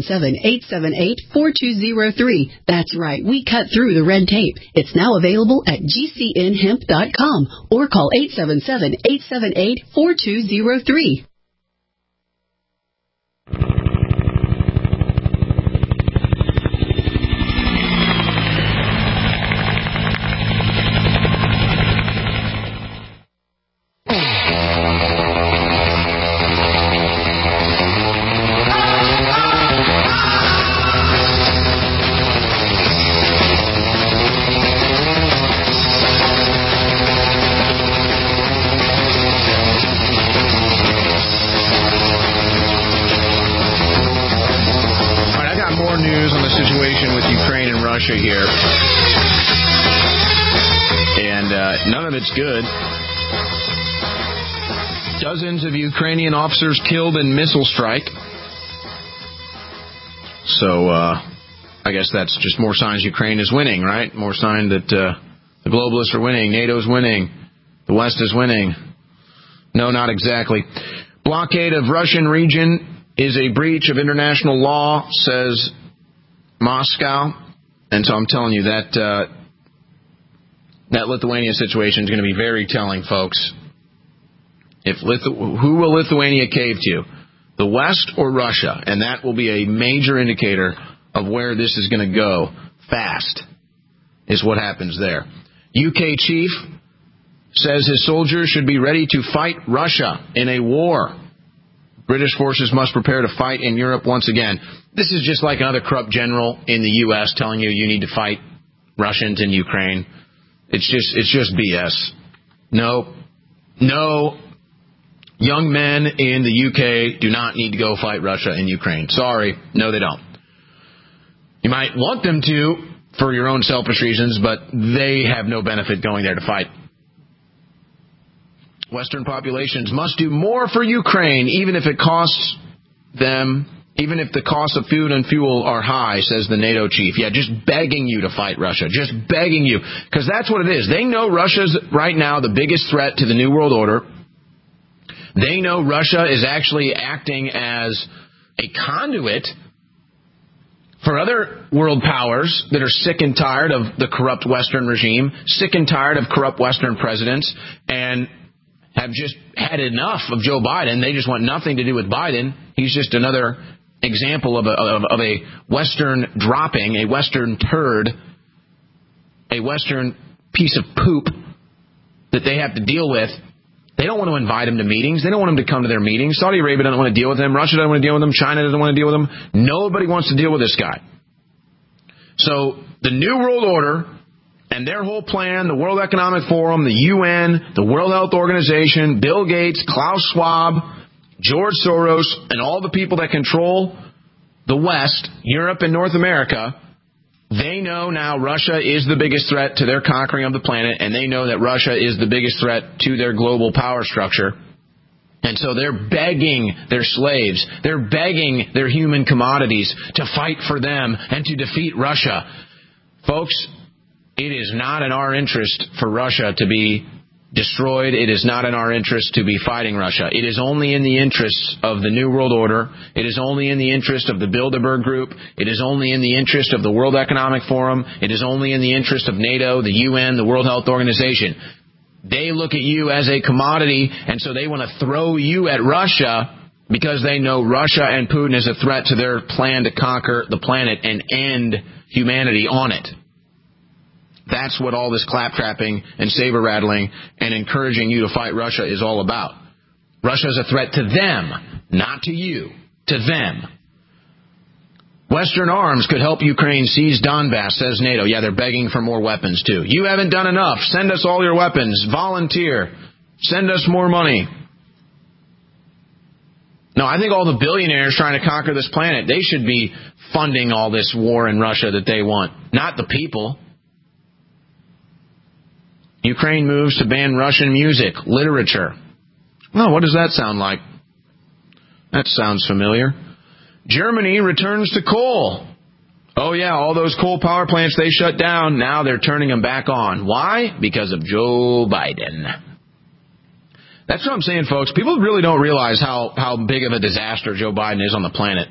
877-878-4203. That's right, we cut through the red tape. It's now available at GCNhemp.com or call 877-878-4203. Here, and none of it's good. Dozens of Ukrainian officers killed in missile strike. So I guess that's just more signs Ukraine is winning, right? More sign that the globalists are winning, NATO's winning, the West is winning. No, not exactly. Blockade of Russian region is a breach of international law, says Moscow. And so I'm telling you that that Lithuania situation is going to be very telling, folks. Who will Lithuania cave to? The West or Russia? And that will be a major indicator of where this is going to go fast, is what happens there. UK chief says his soldiers should be ready to fight Russia in a war. British forces must prepare to fight in Europe once again. This is just like another corrupt general in the U.S. telling you need to fight Russians in Ukraine. It's just BS. No. Young men in the UK do not need to go fight Russia in Ukraine. Sorry. No, they don't. You might want them to for your own selfish reasons, but they have no benefit going there to fight. Western populations must do more for Ukraine, even if it costs them, even if the costs of food and fuel are high, says the NATO chief. Yeah, just begging you to fight Russia. Just begging you. Because that's what it is. They know Russia's right now the biggest threat to the New World Order. They know Russia is actually acting as a conduit for other world powers that are sick and tired of the corrupt Western regime, sick and tired of corrupt Western presidents, and have just had enough of Joe Biden. They just want nothing to do with Biden. He's just another example of a Western dropping, a Western turd, a Western piece of poop that they have to deal with. They don't want to invite him to meetings. They don't want him to come to their meetings. Saudi Arabia doesn't want to deal with him. Russia doesn't want to deal with him. China doesn't want to deal with him. Nobody wants to deal with this guy. So the New World Order and their whole plan, the World Economic Forum, the UN, the World Health Organization, Bill Gates, Klaus Schwab, George Soros, and all the people that control the West, Europe and North America, they know now Russia is the biggest threat to their conquering of the planet, and they know that Russia is the biggest threat to their global power structure. And so they're begging their slaves, they're begging their human commodities to fight for them and to defeat Russia. Folks, it is not in our interest for Russia to be destroyed. It is not in our interest to be fighting Russia. It is only in the interests of the New World Order. It is only in the interest of the Bilderberg Group. It is only in the interest of the World Economic Forum. It is only in the interest of NATO, the UN, the World Health Organization. They look at you as a commodity, and so they want to throw you at Russia because they know Russia and Putin is a threat to their plan to conquer the planet and end humanity on it. That's what all this claptrapping and saber-rattling and encouraging you to fight Russia is all about. Russia is a threat to them, not to you, to them. Western arms could help Ukraine seize Donbass, says NATO. Yeah, they're begging for more weapons, too. You haven't done enough. Send us all your weapons. Volunteer. Send us more money. No, I think all the billionaires trying to conquer this planet, they should be funding all this war in Russia that they want, not the people. Ukraine moves to ban Russian music, literature. Well, what does that sound like? That sounds familiar. Germany returns to coal. Oh, yeah, all those coal power plants they shut down, now they're turning them back on. Why? Because of Joe Biden. That's what I'm saying, folks. People really don't realize how big of a disaster Joe Biden is on the planet.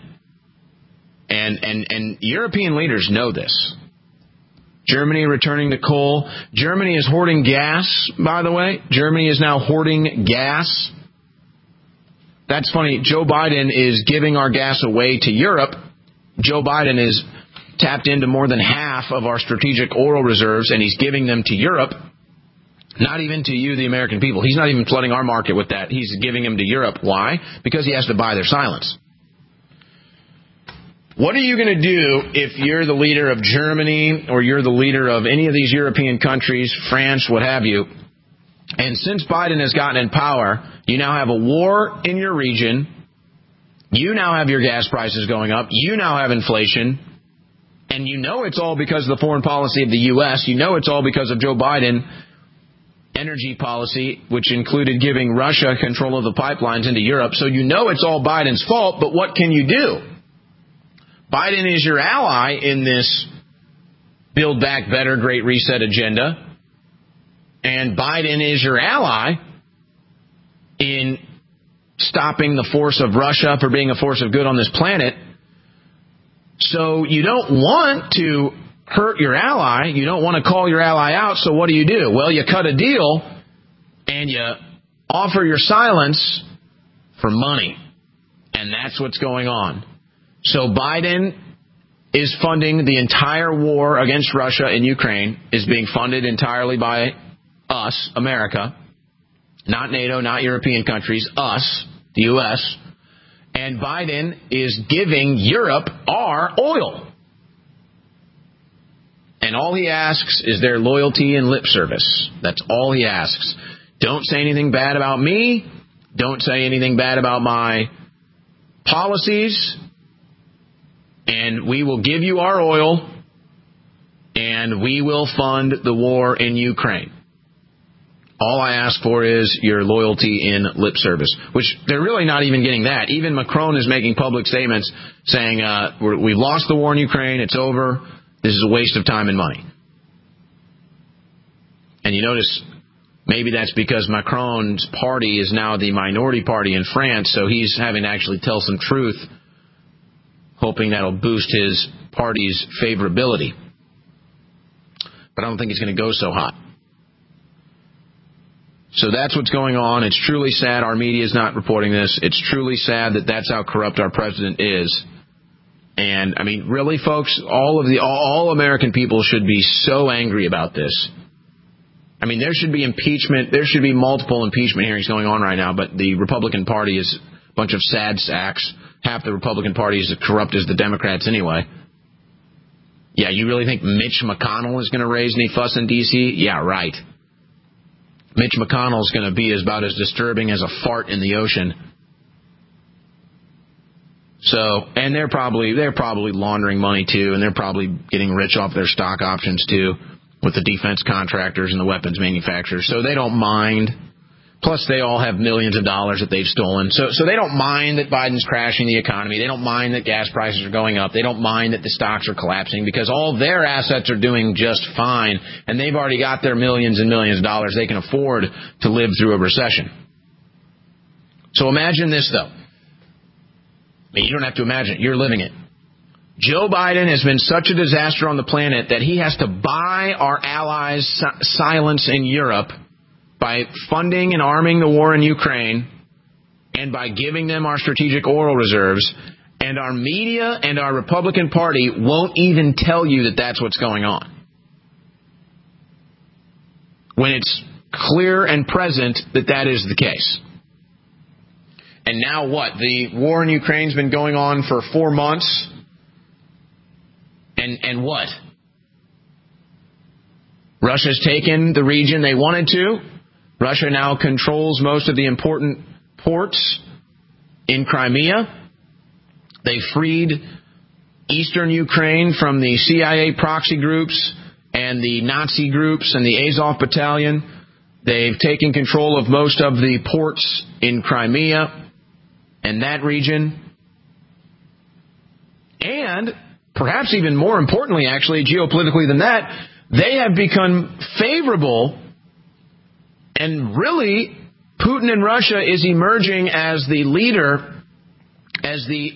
And European leaders know this. Germany returning to coal. Germany is hoarding gas, by the way. Germany is now hoarding gas. That's funny. Joe Biden is giving our gas away to Europe. Joe Biden is tapped into more than half of our strategic oil reserves, and he's giving them to Europe. Not even to you, the American people. He's not even flooding our market with that. He's giving them to Europe. Why? Because he has to buy their silence. What are you going to do if you're the leader of Germany or you're the leader of any of these European countries, France, what have you, and since Biden has gotten in power, you now have a war in your region, you now have your gas prices going up, you now have inflation, and you know it's all because of the foreign policy of the U.S., you know it's all because of Joe Biden energy policy, which included giving Russia control of the pipelines into Europe, so you know it's all Biden's fault, but what can you do? Biden is your ally in this Build Back Better, Great Reset agenda. And Biden is your ally in stopping the force of Russia for being a force of good on this planet. So you don't want to hurt your ally. You don't want to call your ally out. So what do? Well, you cut a deal and you offer your silence for money. And that's what's going on. So Biden is funding the entire war against Russia in Ukraine, is being funded entirely by us, America, not NATO, not European countries, us, the U.S., and Biden is giving Europe our oil. And all he asks is their loyalty and lip service. That's all he asks. Don't say anything bad about me. Don't say anything bad about my policies. And we will give you our oil, and we will fund the war in Ukraine. All I ask for is your loyalty in lip service, which they're really not even getting that. Even Macron is making public statements saying, we've lost the war in Ukraine, it's over, this is a waste of time and money. And you notice maybe that's because Macron's party is now the minority party in France, so he's having to actually tell some truth, hoping that'll boost his party's favorability. But I don't think it's going to go so hot. So that's what's going on. It's truly sad our media is not reporting this. It's truly sad that that's how corrupt our president is. And, I mean, really, folks, all American people should be so angry about this. I mean, there should be impeachment. There should be multiple impeachment hearings going on right now, but the Republican Party is a bunch of sad sacks. Half the Republican Party is as corrupt as the Democrats anyway. Yeah, you really think Mitch McConnell is going to raise any fuss in D.C.? Yeah, right. Mitch McConnell is going to be about as disturbing as a fart in the ocean. So, and they're probably laundering money too, and they're probably getting rich off their stock options too, with the defense contractors and the weapons manufacturers. So they don't mind. Plus, they all have millions of dollars that they've stolen. So they don't mind that Biden's crashing the economy. They don't mind that gas prices are going up. They don't mind that the stocks are collapsing because all their assets are doing just fine, and they've already got their millions and millions of dollars. They can afford to live through a recession. So imagine this, though. I mean, you don't have to imagine it. You're living it. Joe Biden has been such a disaster on the planet that he has to buy our allies' silence in Europe by funding and arming the war in Ukraine and by giving them our strategic oil reserves, and our media and our Republican Party won't even tell you that that's what's going on, when it's clear and present that that is the case. And now what? The war in Ukraine's been going on for 4 months, and what? Russia's taken the region they wanted to. Russia now controls most of the important ports in Crimea. They freed eastern Ukraine from the CIA proxy groups and the Nazi groups and the Azov Battalion. They've taken control of most of the ports in Crimea and that region. And perhaps even more importantly, actually, geopolitically than that, they have become favorable. And really, Putin in Russia is emerging as the leader, as the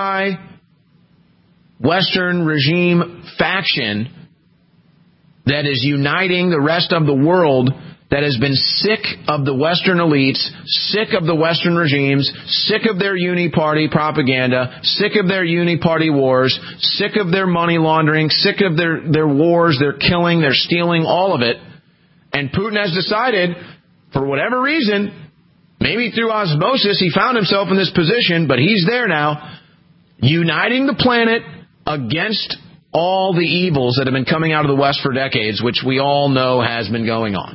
anti-Western regime faction that is uniting the rest of the world, that has been sick of the Western elites, sick of the Western regimes, sick of their uni-party propaganda, sick of their uni-party wars, sick of their money laundering, sick of their wars, their killing, their stealing, all of it. And Putin has decided, for whatever reason, maybe through osmosis, he found himself in this position, but he's there now, uniting the planet against all the evils that have been coming out of the West for decades, which we all know has been going on.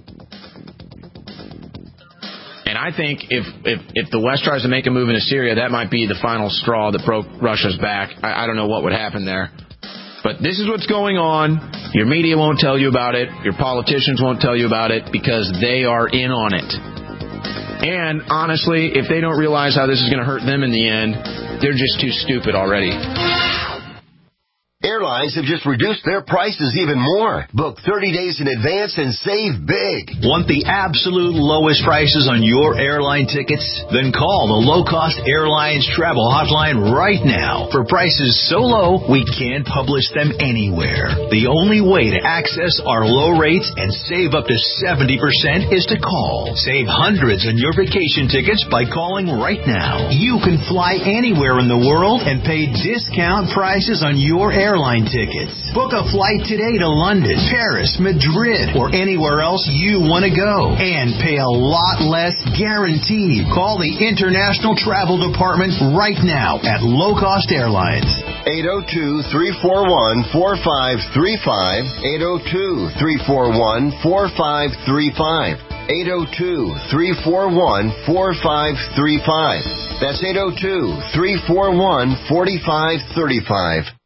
And I think if the West tries to make a move into Syria, that might be the final straw that broke Russia's back. I don't know what would happen there. But this is what's going on. Your media won't tell you about it. Your politicians won't tell you about it because they are in on it. And honestly, if they don't realize how this is going to hurt them in the end, they're just too stupid already. Airlines have just reduced their prices even more. Book 30 days in advance and save big. Want the absolute lowest prices on your airline tickets? Then call the Low Cost Airlines Travel Hotline right now. For prices so low, we can't publish them anywhere. The only way to access our low rates and save up to 70% is to call. Save hundreds on your vacation tickets by calling right now. You can fly anywhere in the world and pay discount prices on your airline tickets. Book a flight today to London, Paris, Madrid, or anywhere else you want to go. And pay a lot less guaranteed. Call the International Travel Department right now at Low Cost Airlines. 802-341-4535. 802-341-4535. 802-341-4535. That's 802-341-4535.